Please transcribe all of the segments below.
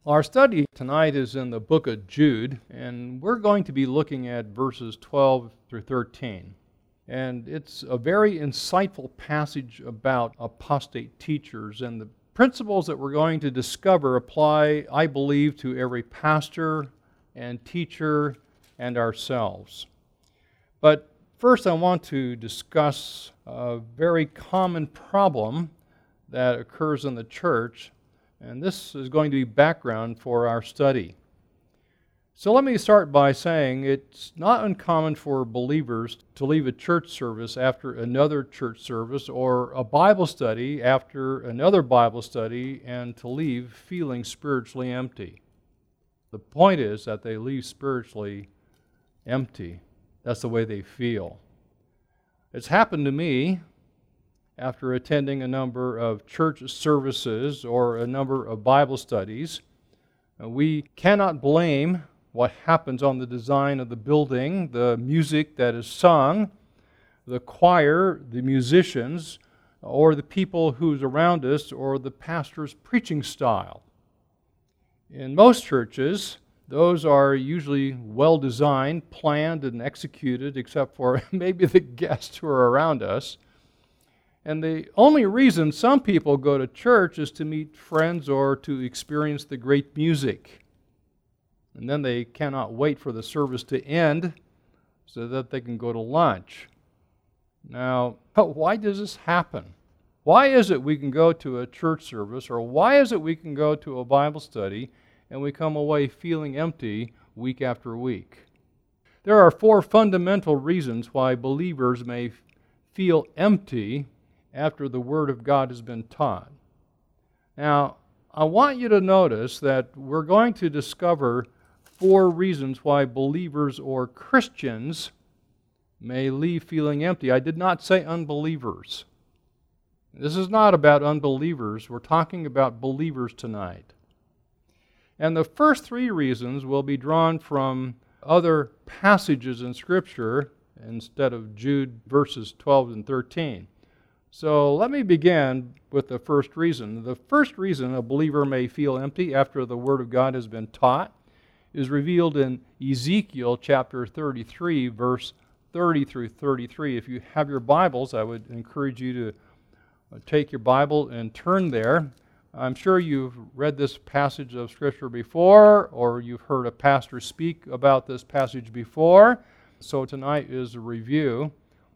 Our study tonight is in the book of Jude, and we're going to be looking at verses 12 through 13. And it's a very insightful passage about apostate teachers, and the principles that we're going to discover apply, I believe, to every pastor and teacher and ourselves. But first I want to discuss a very common problem that occurs in the church, and this is going to be background for our study. So let me start by saying it's not uncommon for believers to leave a church service after another church service or a Bible study after another Bible study and to leave feeling spiritually empty. The point is that they leave spiritually empty. That's the way they feel. It's happened to me after attending a number of church services or a number of Bible studies. We cannot blame what happens on the design of the building, the music that is sung, the choir, the musicians, or the people who's around us, or the pastor's preaching style. In most churches, those are usually well-designed, planned, and executed, except for maybe the guests who are around us. And the only reason some people go to church is to meet friends or to experience the great music. And then they cannot wait for the service to end so that they can go to lunch. Now, why does this happen? Why is it we can go to a church service, or why is it we can go to a Bible study and we come away feeling empty week after week? There are four fundamental reasons why believers may feel empty after the Word of God has been taught. Now, I want you to notice that we're going to discover four reasons why believers or Christians may leave feeling empty. I did not say unbelievers. This is not about unbelievers. We're talking about believers tonight. And the first three reasons will be drawn from other passages in Scripture instead of Jude verses 12 and 13. So let me begin with the first reason. The first reason a believer may feel empty after the Word of God has been taught is revealed in Ezekiel chapter 33, verse 30 through 33. If you have your Bibles, I would encourage you to take your Bible and turn there. I'm sure you've read this passage of Scripture before, or you've heard a pastor speak about this passage before. So tonight is a review.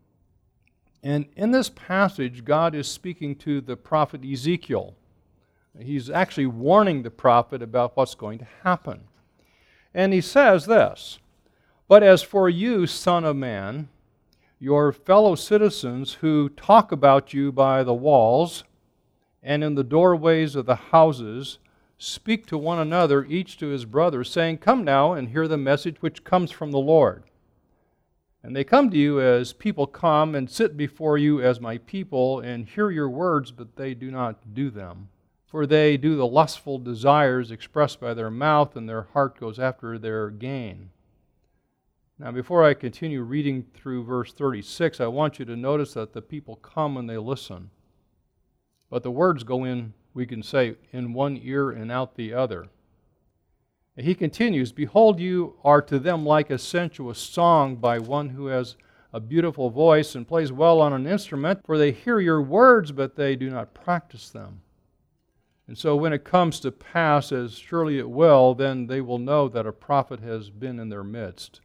And in this passage, God is speaking to the prophet Ezekiel. He's actually warning the prophet about what's going to happen. And he says this, "But as for you, son of man, your fellow citizens who talk about you by the walls and in the doorways of the houses, speak to one another, each to his brother, saying, 'Come now and hear the message which comes from the Lord.' And they come to you as people come and sit before you as my people and hear your words, but they do not do them. For they do the lustful desires expressed by their mouth, and their heart goes after their gain." Now, before I continue reading through verse 36, I want you to notice that the people come and they listen. But the words go in, we can say, in one ear and out the other. He continues, "Behold, you are to them like a sensuous song by one who has a beautiful voice and plays well on an instrument, for they hear your words, but they do not practice them. And so when it comes to pass, as surely it will, then they will know that a prophet has been in their midst."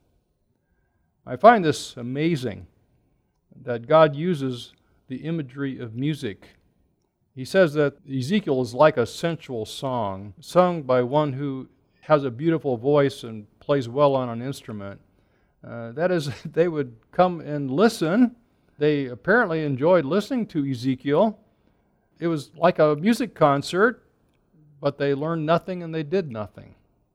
I find this amazing, that God uses the imagery of music. He says that Ezekiel is like a sensual song, sung by one who has a beautiful voice and plays well on an instrument. That is, they would come and listen. They apparently enjoyed listening to Ezekiel. It was like a music concert, but they learned nothing and they did nothing.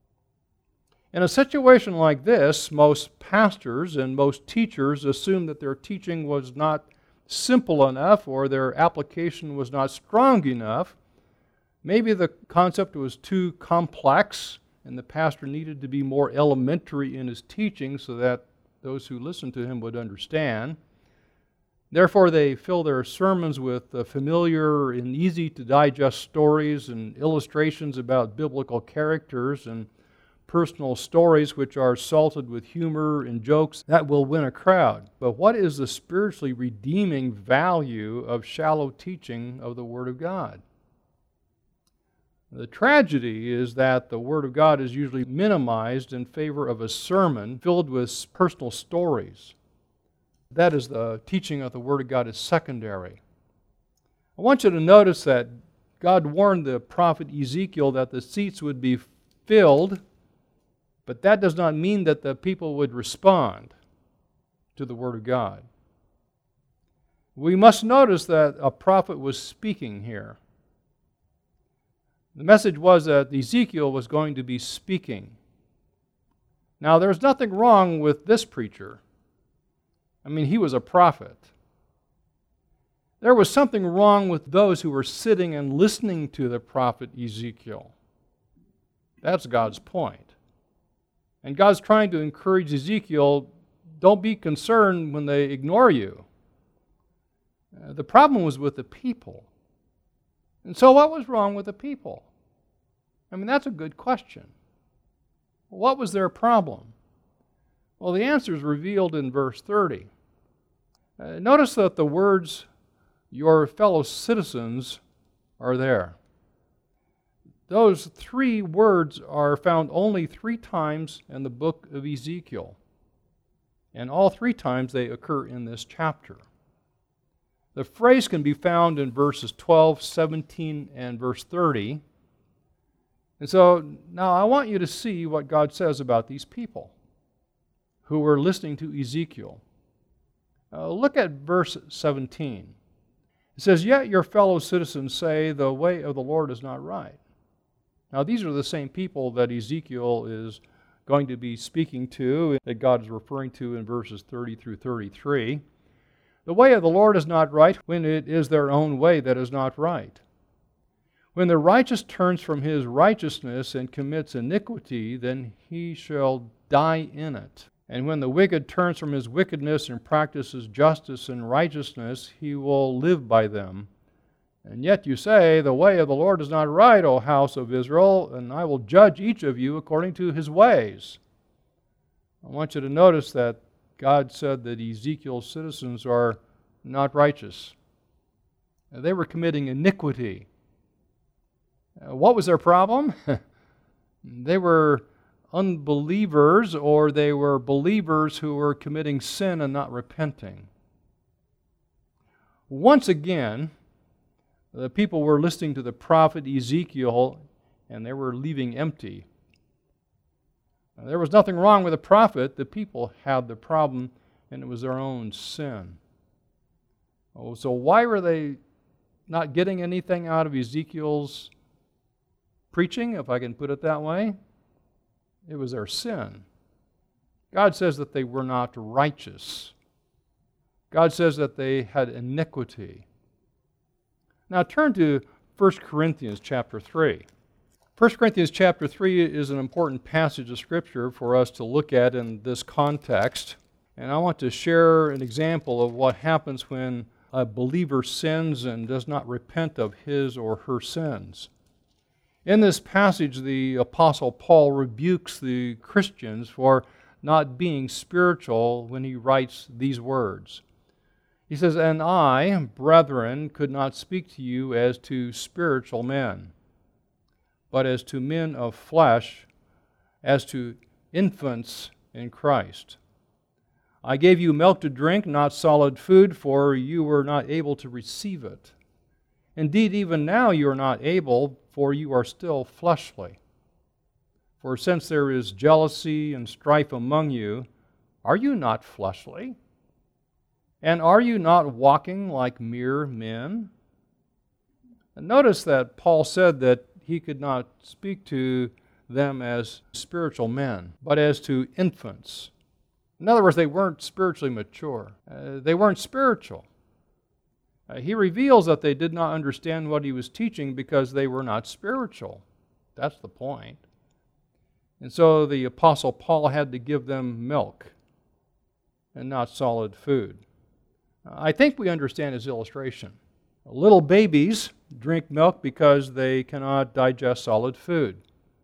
In a situation like this, most pastors and most teachers assume that their teaching was not simple enough or their application was not strong enough. Maybe the concept was too complex and the pastor needed to be more elementary in his teaching so that those who listened to him would understand. Therefore, they fill their sermons with familiar and easy-to-digest stories and illustrations about biblical characters and personal stories which are salted with humor and jokes that will win a crowd. But what is the spiritually redeeming value of shallow teaching of the Word of God? The tragedy is that the Word of God is usually minimized in favor of a sermon filled with personal stories. That is, the teaching of the Word of God is secondary. I want you to notice that God warned the prophet Ezekiel that the seats would be filled, but that does not mean that the people would respond to the Word of God. We must notice that a prophet was speaking here. The message was that Ezekiel was going to be speaking. Now, there's nothing wrong with this preacher. I mean, he was a prophet. There was something wrong with those who were sitting and listening to the prophet Ezekiel. That's God's point. And God's trying to encourage Ezekiel, don't be concerned when they ignore you. The problem was with the people. And so what was wrong with the people? I mean, that's a good question. What was their problem? Well, the answer is revealed in verse 30. Notice that the words, your fellow citizens, are there. Those three words are found only 3 times in the book of Ezekiel. And all 3 times they occur in this chapter. The phrase can be found in verses 12, 17, and verse 30. And so now I want you to see what God says about these people who were listening to Ezekiel. Look at verse 17. It says, yet your fellow citizens say the way of the Lord is not right. Now these are the same people that Ezekiel is going to be speaking to, that God is referring to in verses 30 through 33. The way of the Lord is not right when it is their own way that is not right. When the righteous turns from his righteousness and commits iniquity, then he shall die in it. And when the wicked turns from his wickedness and practices justice and righteousness, he will live by them. And yet you say, the way of the Lord is not right, O house of Israel, and I will judge each of you according to his ways. I want you to notice that God said that Ezekiel's citizens are not righteous. They were committing iniquity. What was their problem? They were unbelievers, or they were believers who were committing sin and not repenting. Once again, the people were listening to the prophet Ezekiel, and they were leaving empty. There was nothing wrong with the prophet. The people had the problem, and it was their own sin. So why were they not getting anything out of Ezekiel's preaching, if I can put it that way? It was their sin. God says that they were not righteous. God says that they had iniquity. Now turn to 1 Corinthians chapter 3. 1 Corinthians chapter 3 is an important passage of Scripture for us to look at in this context. And I want to share an example of what happens when a believer sins and does not repent of his or her sins. In this passage, the Apostle Paul rebukes the Christians for not being spiritual when he writes these words. He says, and I, brethren, could not speak to you as to spiritual men, but as to men of flesh, as to infants in Christ. I gave you milk to drink, not solid food, for you were not able to receive it. Indeed, even now you are not able, for you are still fleshly. For since there is jealousy and strife among you, are you not fleshly? And are you not walking like mere men? And notice that Paul said that he could not speak to them as spiritual men, but as to infants. In other words, they weren't spiritually mature. They weren't spiritual. He reveals that they did not understand what he was teaching because they were not spiritual. That's the point. And so the Apostle Paul had to give them milk and not solid food. I think we understand his illustration. Little babies drink milk because they cannot digest solid food.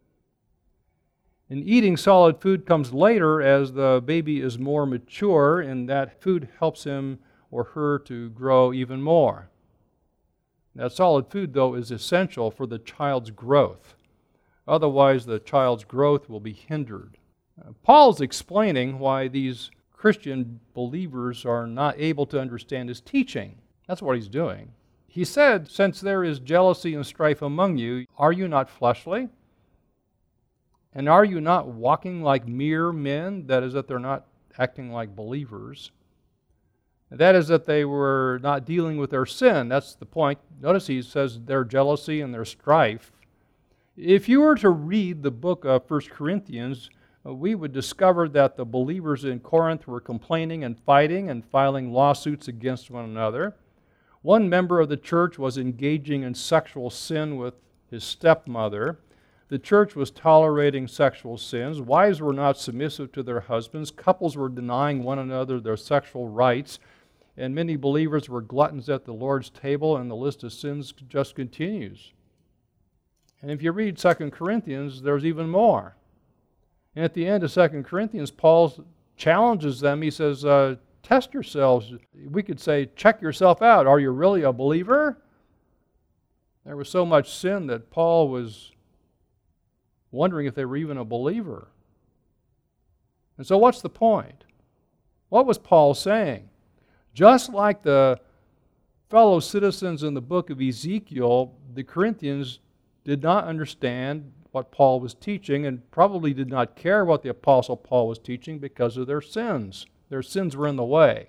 And eating solid food comes later as the baby is more mature, and that food helps him or her to grow even more. That solid food, though, is essential for the child's growth. Otherwise, the child's growth will be hindered. Paul's explaining why these Christian believers are not able to understand his teaching. That's what he's doing. He said, "Since there is jealousy and strife among you, are you not fleshly? And are you not walking like mere men?" That is, that they're not acting like believers. That is, that they were not dealing with their sin. That's the point. Notice he says their jealousy and their strife. If you were to read the book of 1 Corinthians, we would discover that the believers in Corinth were complaining and fighting and filing lawsuits against one another. One member of the church was engaging in sexual sin with his stepmother. The church was tolerating sexual sins. Wives were not submissive to their husbands. Couples were denying one another their sexual rights. And many believers were gluttons at the Lord's table, and the list of sins just continues. And if you read 2 Corinthians, there's even more. And at the end of 2 Corinthians, Paul challenges them. He says, test yourselves. We could say, check yourself out. Are you really a believer? There was so much sin that Paul was wondering if they were even a believer. And so what's the point? What was Paul saying? Just like the fellow citizens in the book of Ezekiel, the Corinthians did not understand what Paul was teaching and probably did not care what the Apostle Paul was teaching because of their sins. Their sins were in the way.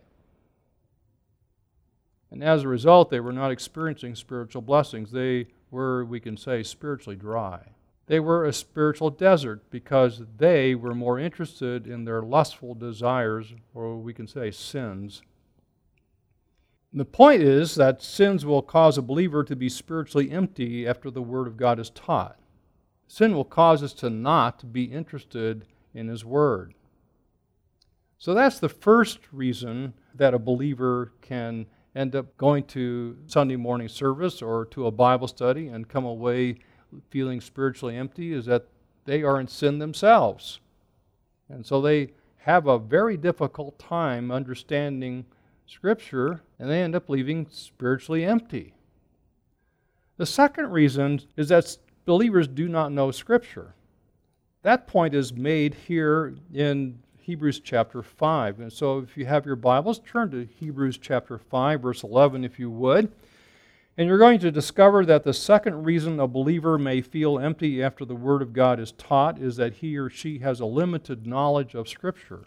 And as a result, they were not experiencing spiritual blessings. They were, we can say, spiritually dry. They were a spiritual desert because they were more interested in their lustful desires, or we can say sins. The point is that sins will cause a believer to be spiritually empty after the Word of God is taught. Sin will cause us to not be interested in His Word. So that's the first reason that a believer can end up going to Sunday morning service or to a Bible study and come away feeling spiritually empty, is that they are in sin themselves. And so they have a very difficult time understanding Scripture, and they end up leaving spiritually empty. The second reason is that believers do not know Scripture. That point is made here in Hebrews chapter 5. And so if you have your Bibles, turn to Hebrews chapter 5, verse 11, if you would. And you're going to discover that the second reason a believer may feel empty after the Word of God is taught is that he or she has a limited knowledge of Scripture.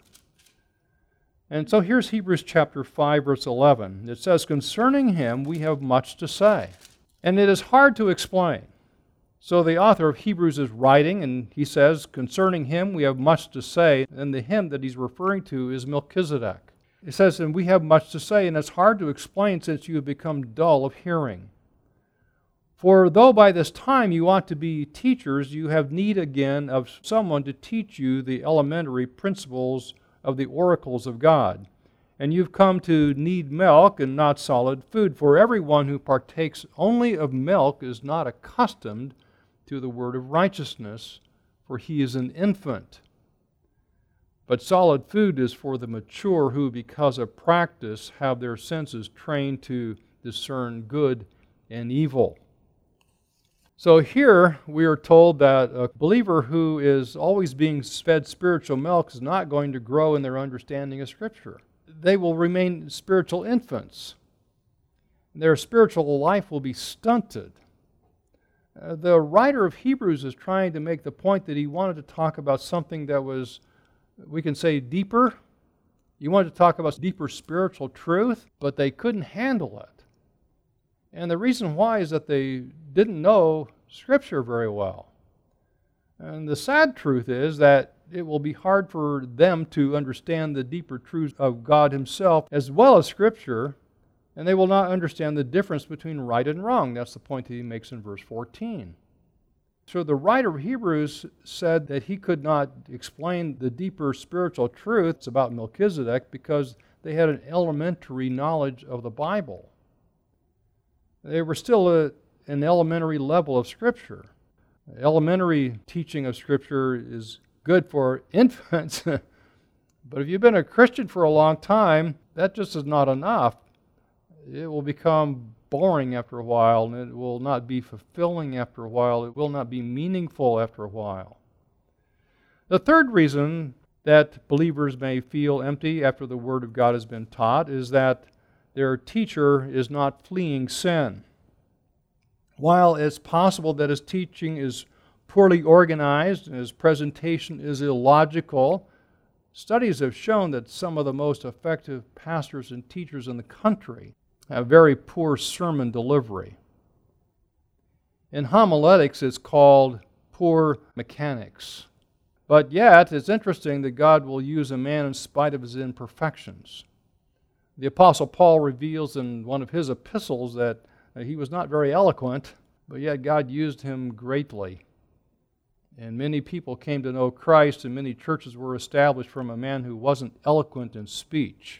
And so here's Hebrews chapter 5, verse 11. It says, "Concerning Him we have much to say, and it is hard to explain." So the author of Hebrews is writing, and he says, concerning Him we have much to say, and the him that he's referring to is Melchizedek. It says, and we have much to say, and it's hard to explain since you have become dull of hearing. For though by this time you ought to be teachers, you have need again of someone to teach you the elementary principles of the oracles of God. And you've come to need milk and not solid food. For everyone who partakes only of milk is not accustomed to the word of righteousness, for he is an infant. But solid food is for the mature who, because of practice, have their senses trained to discern good and evil. So here we are told that a believer who is always being fed spiritual milk is not going to grow in their understanding of Scripture. They will remain spiritual infants. Their spiritual life will be stunted. The writer of Hebrews is trying to make the point that he wanted to talk about something that was, we can say, deeper. He wanted to talk about deeper spiritual truth, but they couldn't handle it. And the reason why is that they didn't know Scripture very well. And the sad truth is that it will be hard for them to understand the deeper truths of God Himself as well as Scripture, and they will not understand the difference between right and wrong. That's the point that he makes in verse 14. So the writer of Hebrews said that he could not explain the deeper spiritual truths about Melchizedek because they had an elementary knowledge of the Bible. They were still at an elementary level of Scripture. Elementary teaching of Scripture is good for infants, but if you've been a Christian for a long time, that just is not enough. It will become boring after a while, and it will not be fulfilling after a while. It will not be meaningful after a while. The third reason that believers may feel empty after the Word of God has been taught is that their teacher is not fleeing sin. While it's possible that his teaching is poorly organized and his presentation is illogical, studies have shown that some of the most effective pastors and teachers in the country have very poor sermon delivery. In homiletics, it's called poor mechanics. But yet, it's interesting that God will use a man in spite of his imperfections. The Apostle Paul reveals in one of his epistles that he was not very eloquent, but yet God used him greatly. And many people came to know Christ, and many churches were established from a man who wasn't eloquent in speech.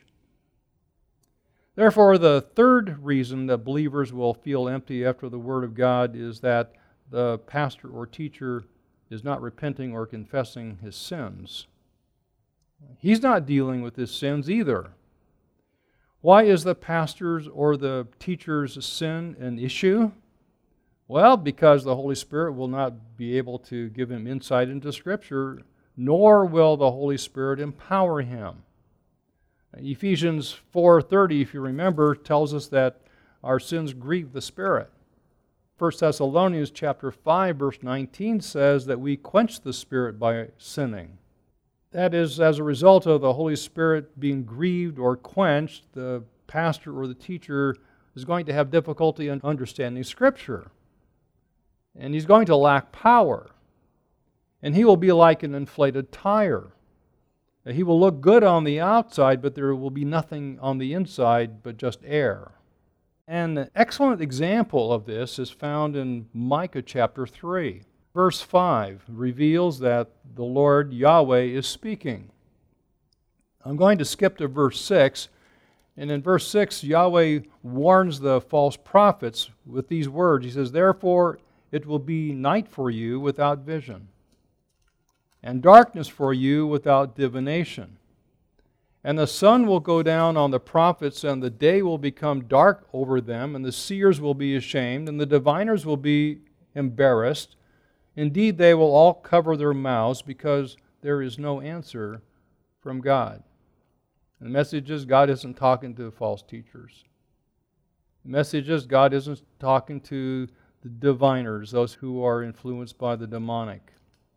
Therefore, the third reason that believers will feel empty after the Word of God is that the pastor or teacher is not repenting or confessing his sins. He's not dealing with his sins either. Why is the pastor's or the teacher's sin an issue? Well, because the Holy Spirit will not be able to give him insight into Scripture, nor will the Holy Spirit empower him. Ephesians 4:30, if you remember, tells us that our sins grieve the Spirit. 1 Thessalonians chapter 5, verse 19 says that we quench the Spirit by sinning. That is, as a result of the Holy Spirit being grieved or quenched, the pastor or the teacher is going to have difficulty in understanding Scripture. And he's going to lack power. And he will be like an inflated tire. He will look good on the outside, but there will be nothing on the inside but just air. An excellent example of this is found in Micah chapter 3. Verse 5 reveals that the Lord Yahweh is speaking. I'm going to skip to verse 6. And in verse 6, Yahweh warns the false prophets with these words. He says, "Therefore it will be night for you without vision, and darkness for you without divination. And the sun will go down on the prophets, and the day will become dark over them, and the seers will be ashamed, and the diviners will be embarrassed. Indeed, they will all cover their mouths, because there is no answer from God." And the message is God isn't talking to false teachers. The message is God isn't talking to the diviners, those who are influenced by the demonic.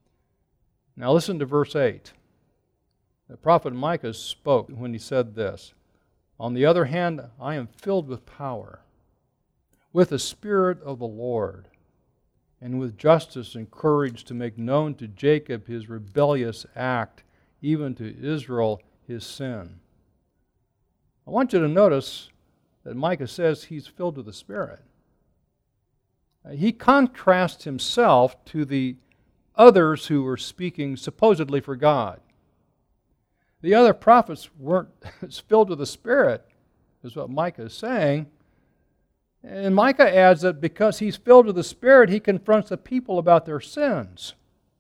Now listen to verse 8. The prophet Micah spoke when he said this, "On the other hand, I am filled with power, with the Spirit of the Lord, and with justice and courage to make known to Jacob his rebellious act, even to Israel his sin." I want you to notice that Micah says he's filled with the Spirit. He contrasts himself to the others who were speaking supposedly for God. The other prophets weren't filled with the Spirit, is what Micah is saying. And Micah adds that because he's filled with the Spirit, he confronts the people about their sins.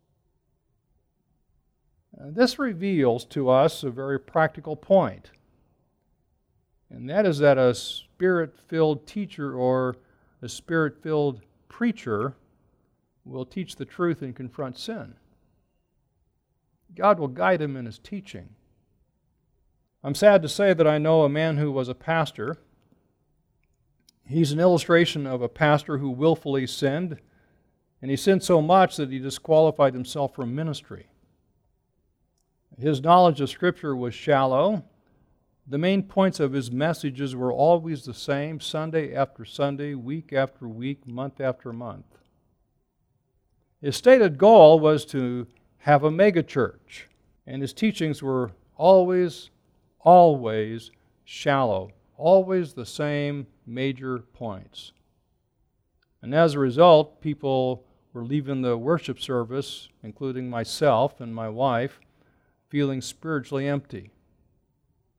This reveals to us a very practical point, and that is that a Spirit-filled teacher or a Spirit-filled preacher will teach the truth and confront sin. God will guide him in his teaching. I'm sad to say that I know a man who was a pastor. He's an illustration of a pastor who willfully sinned, and he sinned so much that he disqualified himself from ministry. His knowledge of Scripture was shallow. The main points of his messages were always the same, Sunday after Sunday, week after week, month after month. His stated goal was to have a megachurch, and his teachings were always shallow, always the same major points. And as a result, people were leaving the worship service, including myself and my wife, feeling spiritually empty.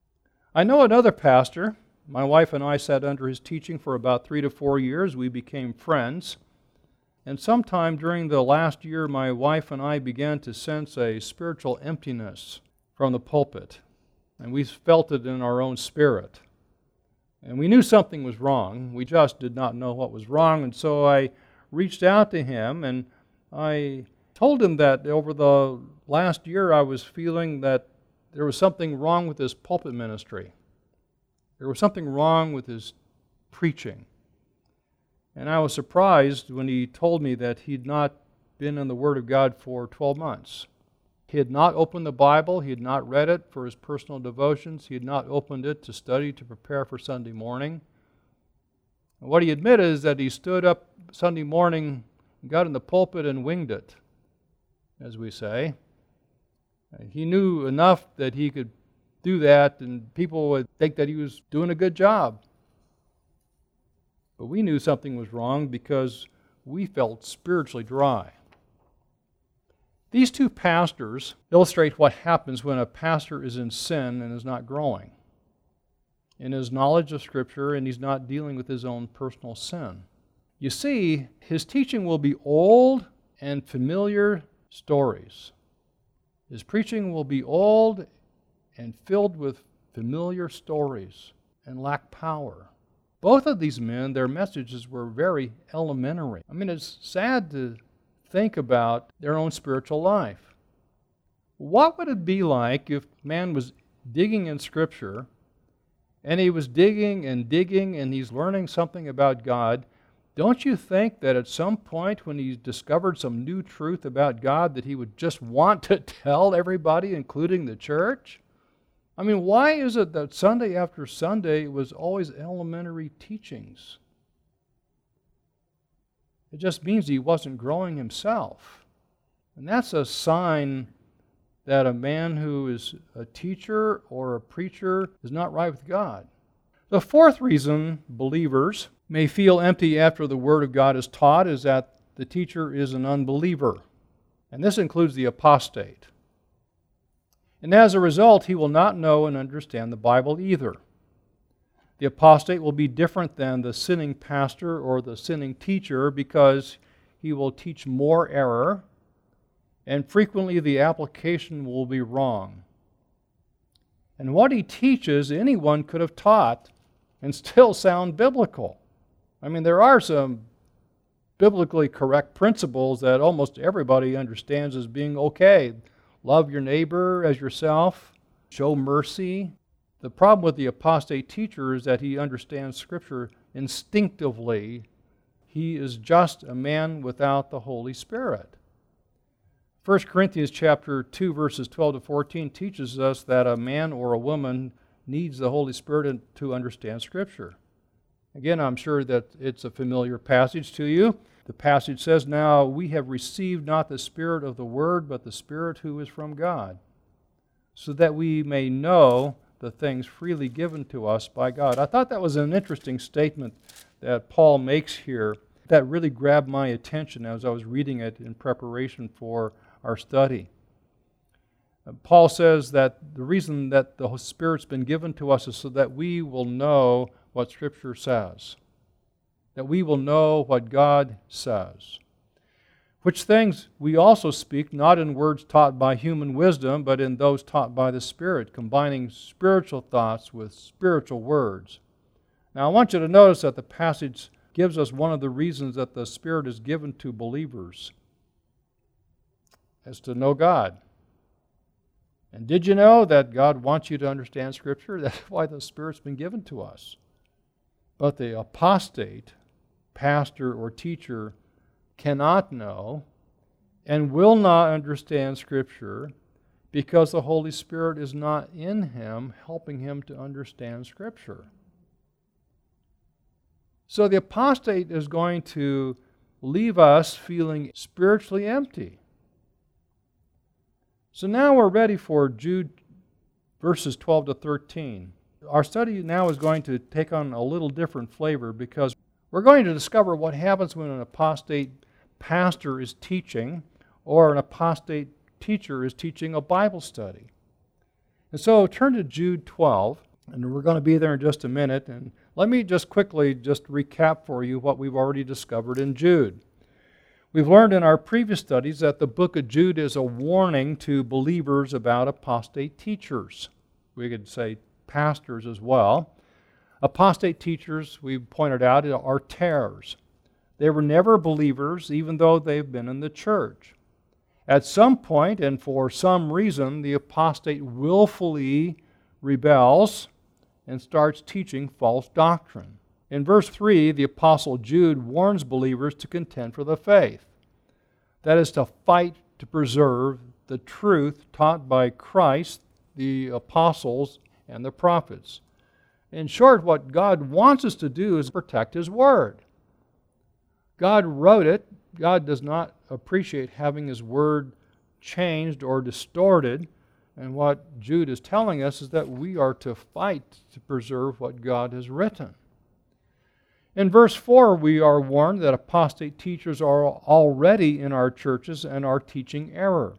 I know another pastor. My wife and I sat under his teaching for about 3 to 4 years. We became friends. And sometime during the last year, my wife and I began to sense a spiritual emptiness from the pulpit. And we felt it in our own spirit. And we knew something was wrong. We just did not know what was wrong. And so I reached out to him and I told him that over the last year I was feeling that there was something wrong with his pulpit ministry. There was something wrong with his preaching. And I was surprised when he told me that he'd not been in the Word of God for 12 months. He had not opened the Bible. He had not read it for his personal devotions. He had not opened it to study, to prepare for Sunday morning. And what he admitted is that he stood up Sunday morning, got in the pulpit and winged it, as we say. He knew enough that he could do that and people would think that he was doing a good job. But we knew something was wrong because we felt spiritually dry. These two pastors illustrate what happens when a pastor is in sin and is not growing in his knowledge of Scripture and he's not dealing with his own personal sin. You see, his teaching will be old and familiar stories. His preaching will be old and filled with familiar stories and lack power. Both of these men, their messages were very elementary. I mean, it's sad to think about their own spiritual life. What would it be like if man was digging in Scripture and he was digging and he's learning something about God? Don't you think that at some point when he discovered some new truth about God that he would just want to tell everybody, including the church? I mean, why is it that Sunday after Sunday it was always elementary teachings? It just means he wasn't growing himself. And that's a sign that a man who is a teacher or a preacher is not right with God. The fourth reason believers may feel empty after the Word of God is taught is that the teacher is an unbeliever. And this includes the apostate. And as a result, he will not know and understand the Bible either. The apostate will be different than the sinning pastor or the sinning teacher because he will teach more error, and frequently the application will be wrong. And what he teaches, anyone could have taught and still sound biblical. I mean, there are some biblically correct principles that almost everybody understands as being okay. Love your neighbor as yourself. Show mercy. The problem with the apostate teacher is that he understands Scripture instinctively. He is just a man without the Holy Spirit. 1 Corinthians chapter 2, verses 12 to 14 teaches us that a man or a woman needs the Holy Spirit to understand Scripture. Again, I'm sure that it's a familiar passage to you. The passage says, "Now we have received not the spirit of the word, but the Spirit who is from God, so that we may know the things freely given to us by God." I thought that was an interesting statement that Paul makes here that really grabbed my attention as I was reading it in preparation for our study. Paul says that the reason that the Spirit's been given to us is so that we will know what Scripture says, that we will know what God says, which things we also speak, not in words taught by human wisdom, but in those taught by the Spirit, combining spiritual thoughts with spiritual words. Now, I want you to notice that the passage gives us one of the reasons that the Spirit is given to believers, is to know God. And did you know that God wants you to understand Scripture? That's why the Spirit's been given to us. But the apostate, pastor or teacher, cannot know and will not understand Scripture because the Holy Spirit is not in him, helping him to understand Scripture. So the apostate is going to leave us feeling spiritually empty. So now we're ready for Jude verses 12 to 13. Our study now is going to take on a little different flavor because we're going to discover what happens when an apostate pastor is teaching or an apostate teacher is teaching a Bible study. And so turn to Jude 12, And we're going to be there in just a minute. And let me just quickly just recap for you what we've already discovered in Jude. We've learned in our previous studies that the book of Jude is a warning to believers about apostate teachers. We could say pastors as well. Apostate teachers, we pointed out, are tares. They were never believers, even though they've been in the church. At some point, and for some reason, the apostate willfully rebels and starts teaching false doctrine. In verse 3, the Apostle Jude warns believers to contend for the faith. That is, to fight to preserve the truth taught by Christ, the apostles, and the prophets. In short, what God wants us to do is protect His Word. God wrote it. God does not appreciate having His Word changed or distorted. And what Jude is telling us is that we are to fight to preserve what God has written. In verse 4, we are warned that apostate teachers are already in our churches and are teaching error.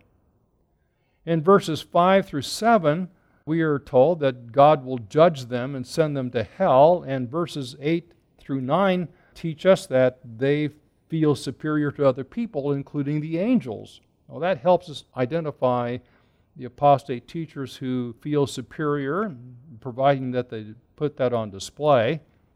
In verses 5 through 7, we are told that God will judge them and send them to hell, and verses 8 through 9 teach us that they feel superior to other people, including the angels. Well, that helps us identify the apostate teachers who feel superior, providing that they put that on display.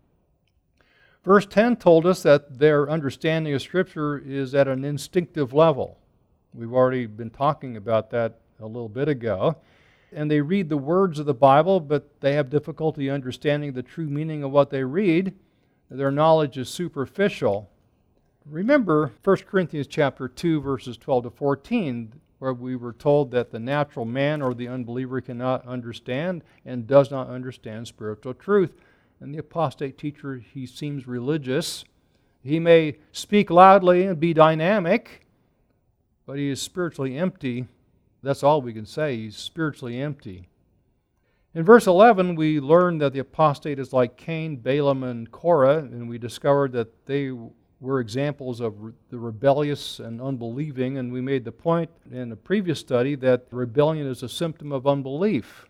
Verse 10 told us that their understanding of Scripture is at an instinctive level. We've already been talking about that a little bit ago. And they read the words of the Bible, but they have difficulty understanding the true meaning of what they read. Their knowledge is superficial. Remember 1 Corinthians chapter 2, verses 12 to 14, where we were told that the natural man or the unbeliever cannot understand and does not understand spiritual truth. And the apostate teacher, he seems religious. He may speak loudly and be dynamic, but he is spiritually empty. That's all we can say. He's spiritually empty. In verse 11, we learn that the apostate is like Cain, Balaam, and Korah, and we discovered that they were examples of the rebellious and unbelieving, and we made the point in a previous study that rebellion is a symptom of unbelief.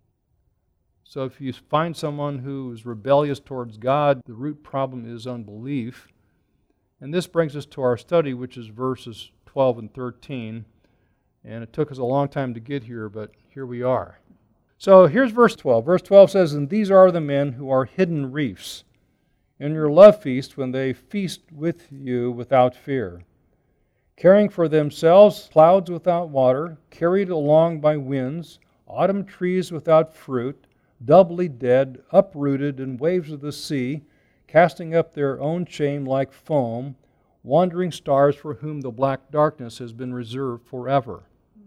So if you find someone who is rebellious towards God, the root problem is unbelief. And this brings us to our study, which is verses 12 and 13. And it took us a long time to get here, but here we are. So here's verse 12. Verse 12 says, "And these are the men who are hidden reefs in your love feast when they feast with you without fear, carrying for themselves clouds without water, carried along by winds, autumn trees without fruit, doubly dead, uprooted in waves of the sea, casting up their own shame like foam, wandering stars for whom the black darkness has been reserved forever."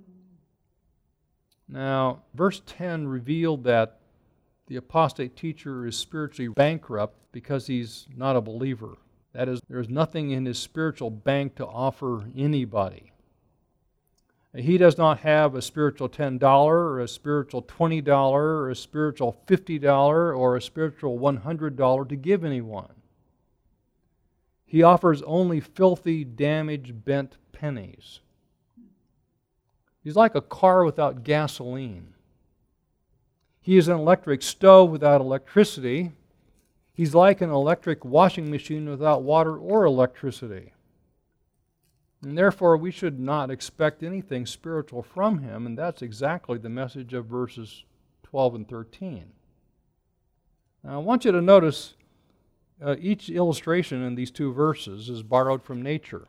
Now, verse 10 revealed that the apostate teacher is spiritually bankrupt because he's not a believer. That is, there's nothing in his spiritual bank to offer anybody. He does not have a spiritual $10 or a spiritual $20 or a spiritual $50 or a spiritual $100 to give anyone. He offers only filthy, damaged, bent pennies. He's like a car without gasoline. He is an electric stove without electricity. He's like an electric washing machine without water or electricity. And therefore, we should not expect anything spiritual from him, and that's exactly the message of verses 12 and 13. Now, I want you to notice each illustration in these two verses is borrowed from nature.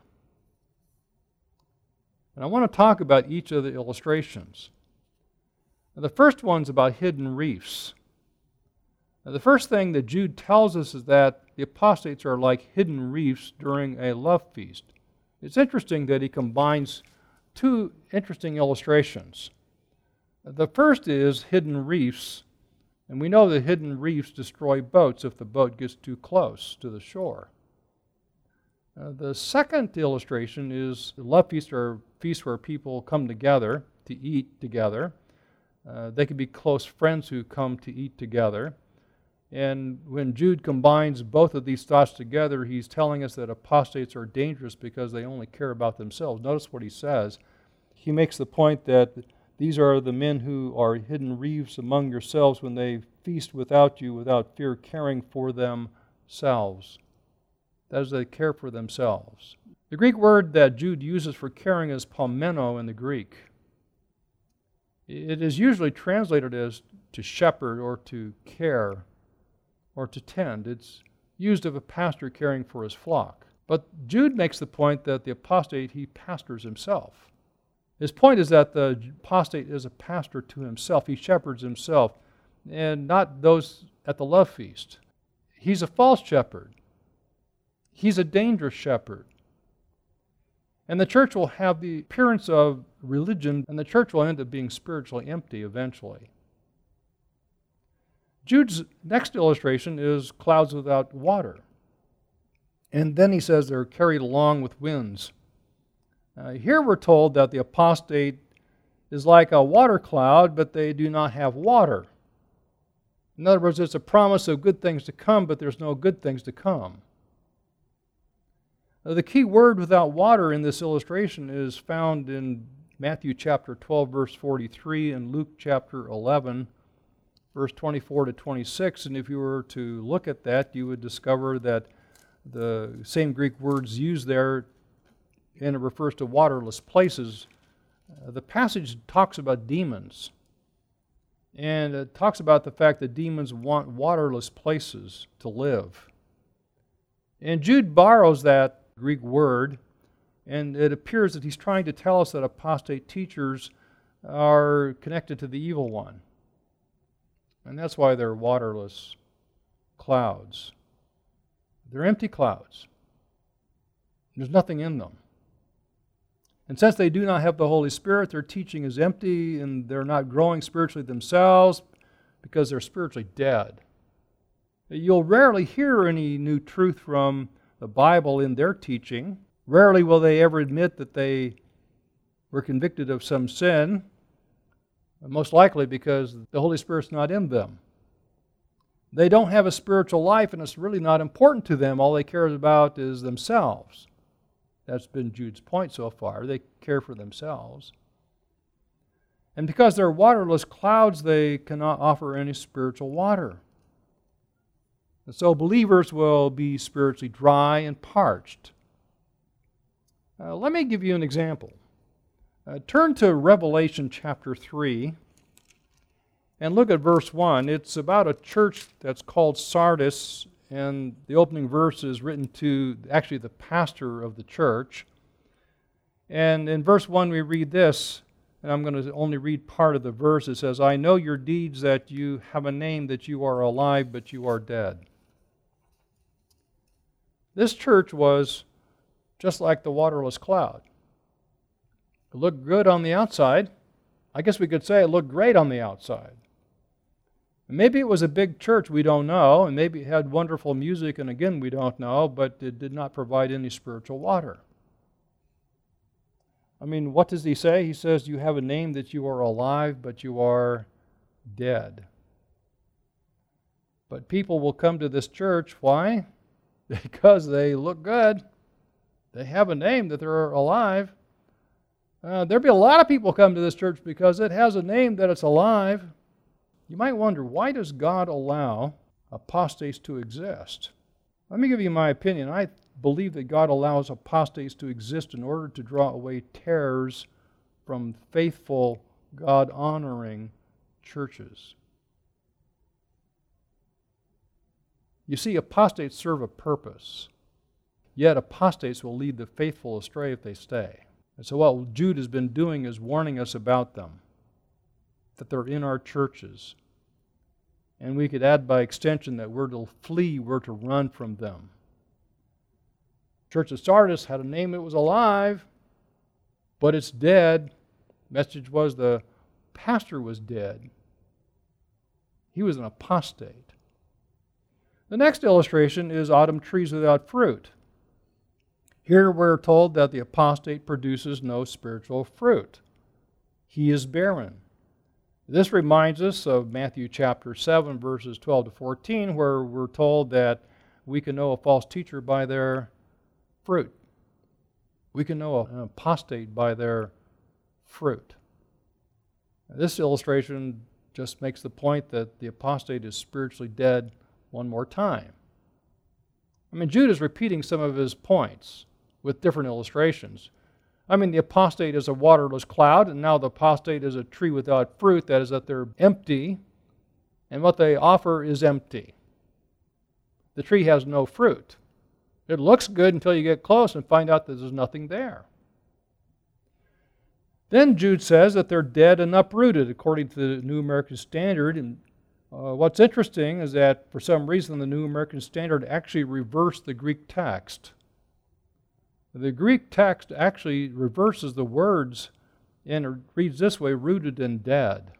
And I want to talk about each of the illustrations. Now, the first one's about hidden reefs. Now, the first thing that Jude tells us is that the apostates are like hidden reefs during a love feast. It's interesting that he combines two interesting illustrations. The first is hidden reefs, and we know that hidden reefs destroy boats if the boat gets too close to the shore. The second illustration is the love feast, or feast where people come together to eat together. They can be close friends who come to eat together. And when Jude combines both of these thoughts together, he's telling us that apostates are dangerous because they only care about themselves. Notice what he says. He makes the point that These are the men who are hidden reeves among yourselves when they feast without you, without fear, caring for themselves. That is, they care for themselves. The Greek word that Jude uses for caring is palmeno in the Greek. It is usually translated as to shepherd or to care or to tend. It's used of a pastor caring for his flock. But Jude makes the point that the apostate, he pastors himself. His point is that the apostate is a pastor to himself. He shepherds himself, and not those at the love feast. He's a false shepherd. He's a dangerous shepherd. And the church will have the appearance of religion, and the church will end up being spiritually empty eventually. Jude's next illustration is clouds without water. And then he says they're carried along with winds. Here we're told that the apostate is like a water cloud, but they do not have water. In other words, it's a promise of good things to come, but there's no good things to come. The key word without water in this illustration is found in Matthew chapter 12, verse 43, and Luke chapter 11, verse 24 to 26. And if you were to look at that, you would discover that the same Greek words used there, and it refers to waterless places. The passage talks about demons. And it talks about the fact that demons want waterless places to live. And Jude borrows that Greek word, and it appears that he's trying to tell us that apostate teachers are connected to the evil one. And that's why they're waterless clouds. They're empty clouds. There's nothing in them. And since they do not have the Holy Spirit, their teaching is empty, and they're not growing spiritually themselves because they're spiritually dead. You'll rarely hear any new truth from the Bible in their teaching. Rarely will they ever admit that they were convicted of some sin, most likely because the Holy Spirit's not in them. They don't have a spiritual life, and it's really not important to them. All they care about is themselves. That's been Jude's point so far. They care for themselves. And because they're waterless clouds, they cannot offer any spiritual water. And so believers will be spiritually dry and parched. Let me give you an example. Turn to Revelation chapter 3 and look at verse 1. It's about a church that's called Sardis, and the opening verse is written to actually the pastor of the church. And in verse 1 we read this, and I'm going to only read part of the verse. It says, I know your deeds, that you have a name, that you are alive, but you are dead. This church was just like the waterless cloud. It looked good on the outside. I guess we could say it looked great on the outside. And maybe it was a big church, we don't know, and maybe it had wonderful music, and again, we don't know, but it did not provide any spiritual water. I mean, what does he say? He says, you have a name, that you are alive, but you are dead. But people will come to this church. Why? Because they look good. They have a name, that they're alive. There'll be a lot of people come to this church because it has a name that it's alive. You might wonder, why does God allow apostates to exist? Let me give you my opinion. I believe that God allows apostates to exist in order to draw away tares from faithful, God-honoring churches. You see, apostates serve a purpose, yet apostates will lead the faithful astray if they stay. And so what Jude has been doing is warning us about them, that they're in our churches. And we could add by extension that we're to flee, we're to run from them. Church of Sardis had a name that was alive, but it's dead. Message was the pastor was dead. He was an apostate. The next illustration is autumn trees without fruit. Here we're told that the apostate produces no spiritual fruit. He is barren. This reminds us of Matthew chapter 7, verses 12 to 14, where we're told that we can know a false teacher by their fruit. We can know an apostate by their fruit. This illustration just makes the point that the apostate is spiritually dead one more time. I mean, Jude is repeating some of his points with different illustrations. I mean, the apostate is a waterless cloud, and now the apostate is a tree without fruit. That is, that they're empty, and what they offer is empty. The tree has no fruit. It looks good until you get close and find out that there's nothing there. Then Jude says that they're dead and uprooted, according to the New American Standard. And what's interesting is that for some reason the New American Standard actually reversed the Greek text. The Greek text actually reverses the words and it reads this way, rooted and dead.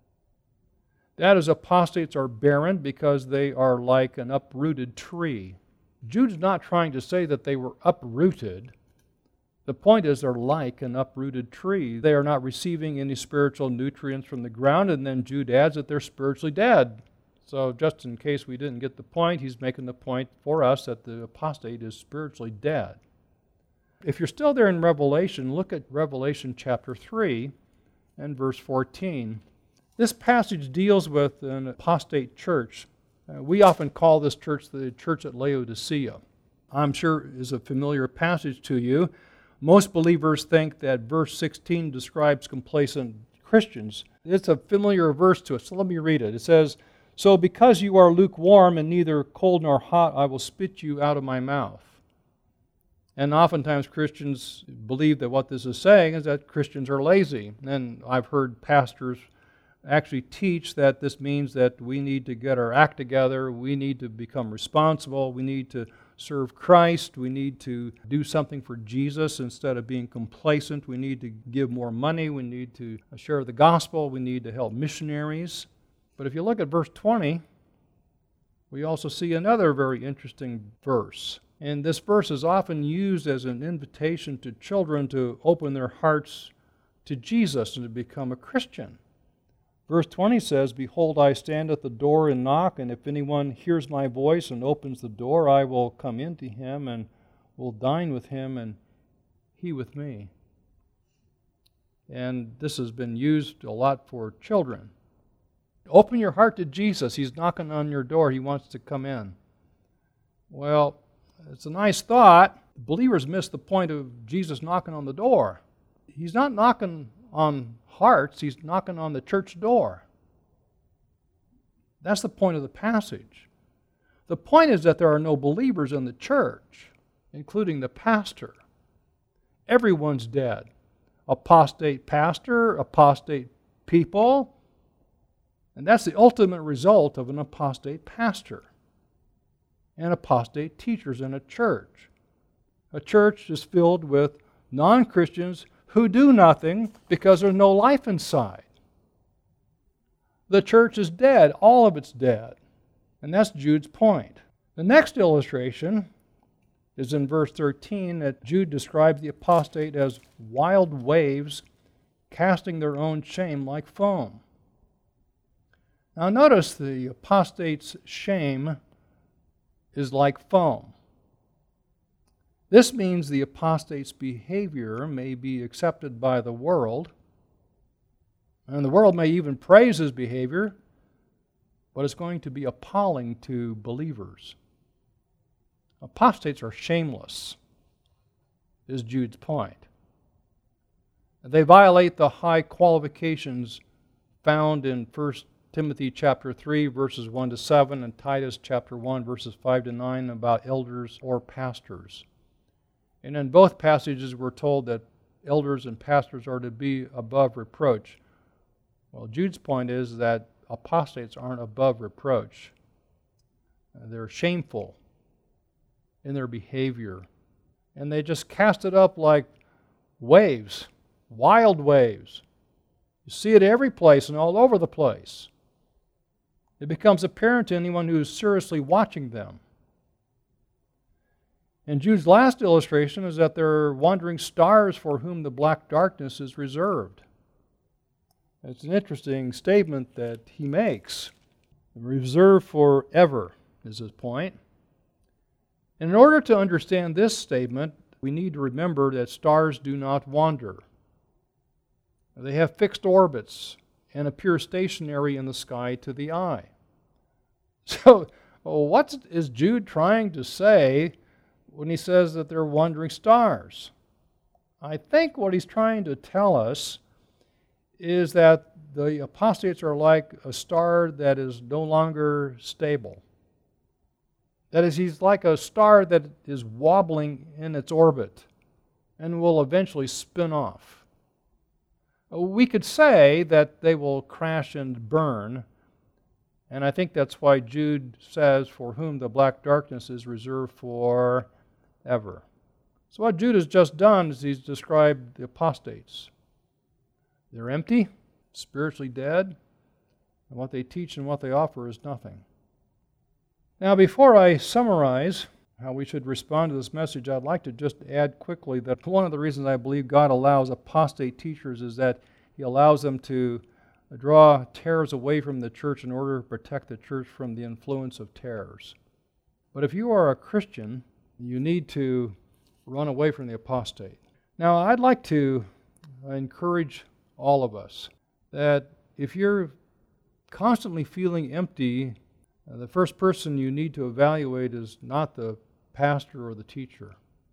That is, apostates are barren because they are like an uprooted tree. Jude's not trying to say that they were uprooted. The point is they're like an uprooted tree. They are not receiving any spiritual nutrients from the ground, and then Jude adds that they're spiritually dead. So just in case we didn't get the point, he's making the point for us that the apostate is spiritually dead. If you're still there in Revelation, look at Revelation chapter 3 and verse 14. This passage deals with an apostate church. We often call this church the church at Laodicea. I'm sure is a familiar passage to you. Most believers think that verse 16 describes complacent Christians. It's a familiar verse to us, so let me read it. It says, "So because you are lukewarm and neither cold nor hot, I will spit you out of my mouth." And oftentimes Christians believe that what this is saying is that Christians are lazy. And I've heard pastors actually teach that this means that we need to get our act together, we need to become responsible, we need to serve Christ, we need to do something for Jesus instead of being complacent, we need to give more money, we need to share the gospel, we need to help missionaries. But if you look at verse 20, we also see another very interesting verse. And this verse is often used as an invitation to children to open their hearts to Jesus and to become a Christian. Verse 20 says, "Behold, I stand at the door and knock, and if anyone hears my voice and opens the door, I will come into him and will dine with him and he with me." And this has been used a lot for children. Open your heart to Jesus. He's knocking on your door. He wants to come in. Well, it's a nice thought. Believers miss the point of Jesus knocking on the door. He's not knocking on hearts, he's knocking on the church door. That's the point of the passage. The point is that there are no believers in the church, including the pastor. Everyone's dead. Apostate pastor, apostate people, and that's the ultimate result of an apostate pastor and apostate teachers in a church. A church is filled with non-Christians who do nothing because there's no life inside. The church is dead. All of it's dead. And that's Jude's point. The next illustration is in verse 13 that Jude describes the apostate as wild waves casting their own shame like foam. Now notice the apostate's shame is like foam. This means the apostate's behavior may be accepted by the world, and the world may even praise his behavior, but it's going to be appalling to believers. Apostates are shameless, is Jude's point. They violate the high qualifications found in 1 Timothy chapter 3, verses 1 to 7, and Titus chapter 1, verses 5 to 9 about elders or pastors. And in both passages we're told that elders and pastors are to be above reproach. Well, Jude's point is that apostates aren't above reproach. They're shameful in their behavior. And they just cast it up like waves, wild waves. You see it every place and all over the place. It becomes apparent to anyone who is seriously watching them. And Jude's last illustration is that they're wandering stars for whom the black darkness is reserved. It's an interesting statement that he makes. Reserved forever is his point. And in order to understand this statement, we need to remember that stars do not wander. They have fixed orbits, and appear stationary in the sky to the eye. So, what is Jude trying to say when he says that they're wandering stars? I think what he's trying to tell us is that the apostates are like a star that is no longer stable. That is, he's like a star that is wobbling in its orbit and will eventually spin off. We could say that they will crash and burn, and I think that's why Jude says, for whom the black darkness is reserved forever. So what Jude has just done is he's described the apostates. They're empty, spiritually dead, and what they teach and what they offer is nothing. Now, before I summarize how we should respond to this message, I'd like to just add quickly that one of the reasons I believe God allows apostate teachers is that He allows them to draw tares away from the church in order to protect the church from the influence of tares. But if you are a Christian, you need to run away from the apostate. Now, I'd like to encourage all of us that if you're constantly feeling empty, the first person you need to evaluate is not the pastor or the teacher.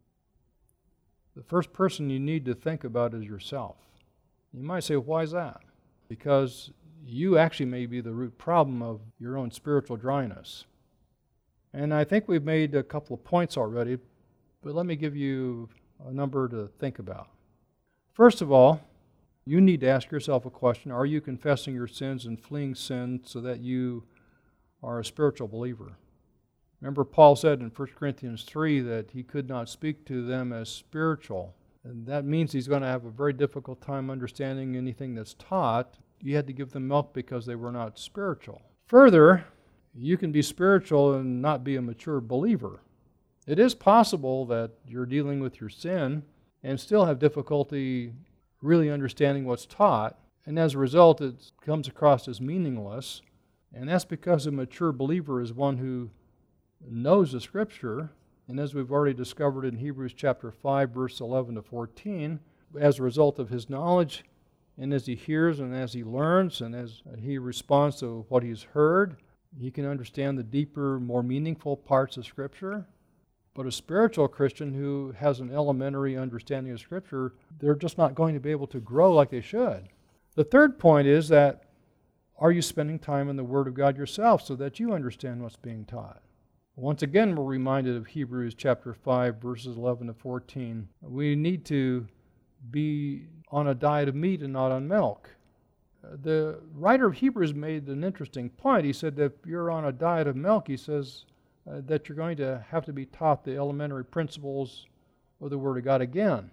The first person you need to think about is yourself. You might say, why is that? Because you actually may be the root problem of your own spiritual dryness. And I think we've made a couple of points already, but let me give you a number to think about. First of all, you need to ask yourself a question. Are you confessing your sins and fleeing sin so that you are a spiritual believer? Remember, Paul said in 1 Corinthians 3 that he could not speak to them as spiritual. And that means he's going to have a very difficult time understanding anything that's taught. You had to give them milk because they were not spiritual. Further, you can be spiritual and not be a mature believer. It is possible that you're dealing with your sin and still have difficulty really understanding what's taught, and as a result it comes across as meaningless, and that's because a mature believer is one who knows the Scripture, and as we've already discovered in Hebrews chapter 5, verse 11 to 14, as a result of his knowledge, and as he hears and as he learns and as he responds to what he's heard, he can understand the deeper, more meaningful parts of Scripture. But a spiritual Christian who has an elementary understanding of Scripture, they're just not going to be able to grow like they should. The third point is that, are you spending time in the Word of God yourself so that you understand what's being taught? Once again, we're reminded of Hebrews chapter 5, verses 11 to 14. We need to be on a diet of meat and not on milk. The writer of Hebrews made an interesting point. He said that if you're on a diet of milk, he says, that you're going to have to be taught the elementary principles of the Word of God again.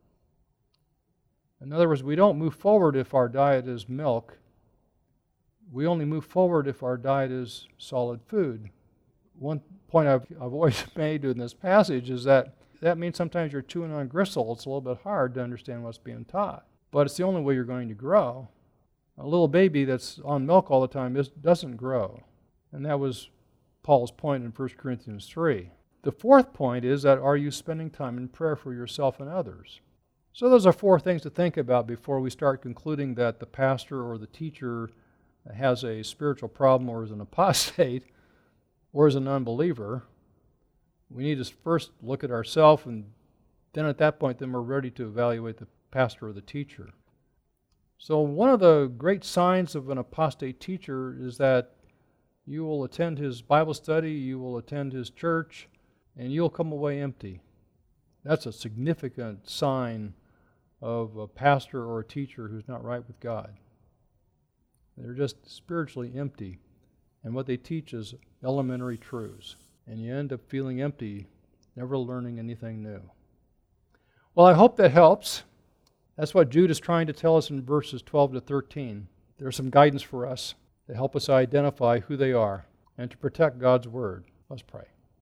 In other words, we don't move forward if our diet is milk. We only move forward if our diet is solid food. One point I've always made in this passage is that means sometimes you're chewing on gristle. It's a little bit hard to understand what's being taught. But it's the only way you're going to grow. A little baby that's on milk all the time doesn't grow. And that was Paul's point in 1 Corinthians 3. The fourth point is that, are you spending time in prayer for yourself and others? So those are four things to think about before we start concluding that the pastor or the teacher has a spiritual problem or is an apostate or is an unbeliever. We need to first look at ourselves, and then at that point, then we're ready to evaluate the pastor or the teacher. So one of the great signs of an apostate teacher is that you will attend his Bible study, you will attend his church, and you'll come away empty. That's a significant sign of a pastor or a teacher who's not right with God. They're just spiritually empty, and what they teach is elementary truths, and you end up feeling empty, never learning anything new. Well, I hope that helps. That's what Jude is trying to tell us in verses 12 to 13. There's some guidance for us to help us identify who they are and to protect God's Word. Let's pray.